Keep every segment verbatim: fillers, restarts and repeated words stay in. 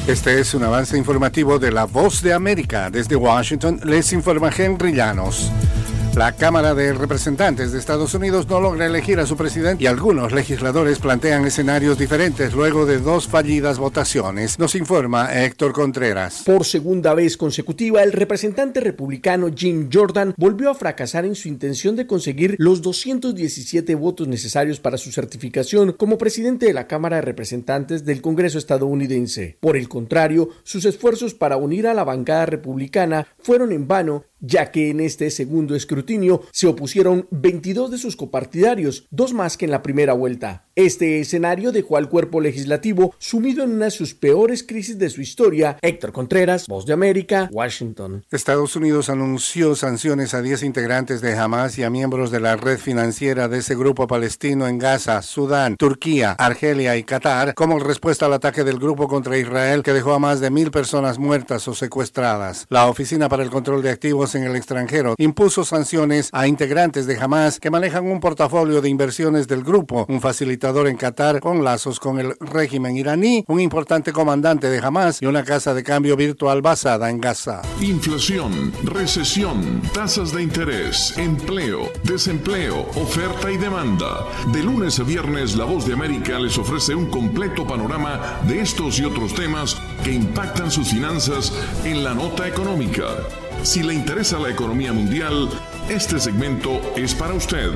Este es un avance informativo de La Voz de América. Desde Washington les informa Henry Llanos. La Cámara de Representantes de Estados Unidos no logra elegir a su presidente y algunos legisladores plantean escenarios diferentes luego de dos fallidas votaciones. Nos informa Héctor Contreras. Por segunda vez consecutiva, el representante republicano Jim Jordan volvió a fracasar en su intención de conseguir los doscientos diecisiete votos necesarios para su certificación como presidente de la Cámara de Representantes del Congreso estadounidense. Por el contrario, sus esfuerzos para unir a la bancada republicana fueron en vano, ya que en este segundo escrutinio se opusieron veintidós de sus copartidarios, dos más que en la primera vuelta. Este escenario dejó al cuerpo legislativo sumido en una de sus peores crisis de su historia. Héctor Contreras, Voz de América, Washington. Estados Unidos anunció sanciones a diez integrantes de Hamas y a miembros de la red financiera de ese grupo palestino en Gaza, Sudán, Turquía, Argelia y Qatar como respuesta al ataque del grupo contra Israel que dejó a más de mil personas muertas o secuestradas. La Oficina para el Control de Activos en el Extranjero impuso sanciones a integrantes de Hamas que manejan un portafolio de inversiones del grupo, un facilitador en Qatar con lazos con el régimen iraní, un importante comandante de Hamas y una casa de cambio virtual basada en Gaza. Inflación, recesión, tasas de interés, empleo, desempleo, oferta y demanda. De lunes a viernes, La Voz de América les ofrece un completo panorama de estos y otros temas que impactan sus finanzas en la nota económica. Si le interesa la economía mundial, este segmento es para usted.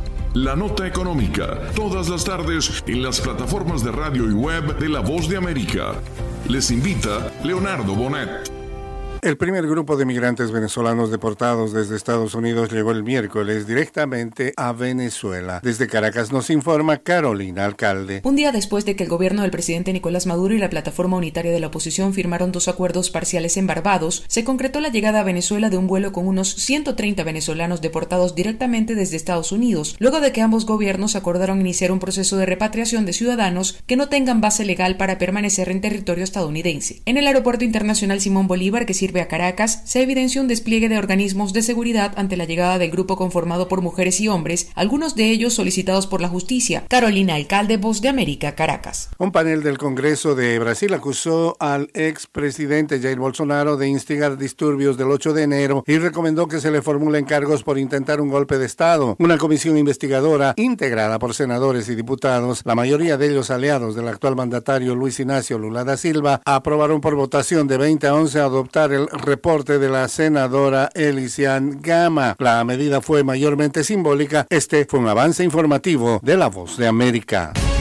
La Nota Económica, todas las tardes en las plataformas de radio y web de La Voz de América. Les invita Leonardo Bonet. El primer grupo de migrantes venezolanos deportados desde Estados Unidos llegó el miércoles directamente a Venezuela. Desde Caracas nos informa Carolina Alcalde. Un día después de que el gobierno del presidente Nicolás Maduro y la plataforma unitaria de la oposición firmaron dos acuerdos parciales en Barbados, se concretó la llegada a Venezuela de un vuelo con unos ciento treinta venezolanos deportados directamente desde Estados Unidos, luego de que ambos gobiernos acordaron iniciar un proceso de repatriación de ciudadanos que no tengan base legal para permanecer en territorio estadounidense. En el Aeropuerto Internacional Simón Bolívar, que sirve a Caracas, se evidenció un despliegue de organismos de seguridad ante la llegada del grupo conformado por mujeres y hombres, algunos de ellos solicitados por la justicia. Carolina Alcalde, Voz de América, Caracas. Un panel del Congreso de Brasil acusó al expresidente Jair Bolsonaro de instigar disturbios del ocho de enero y recomendó que se le formulen cargos por intentar un golpe de Estado. Una comisión investigadora integrada por senadores y diputados, la mayoría de ellos aliados del actual mandatario Luis Ignacio Lula da Silva, aprobaron por votación de veinte a once adoptar el reporte de la senadora Elisian Gama. La medida fue mayormente simbólica. Este fue un avance informativo de La Voz de América.